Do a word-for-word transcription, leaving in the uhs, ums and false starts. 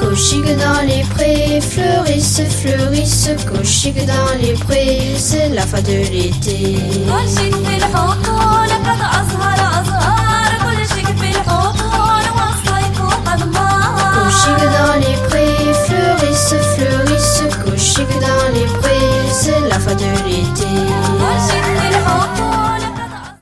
Cochique dans les prés, fleurissent, fleurissent, cochique dans les prés, c'est la fin de l'été. Cochique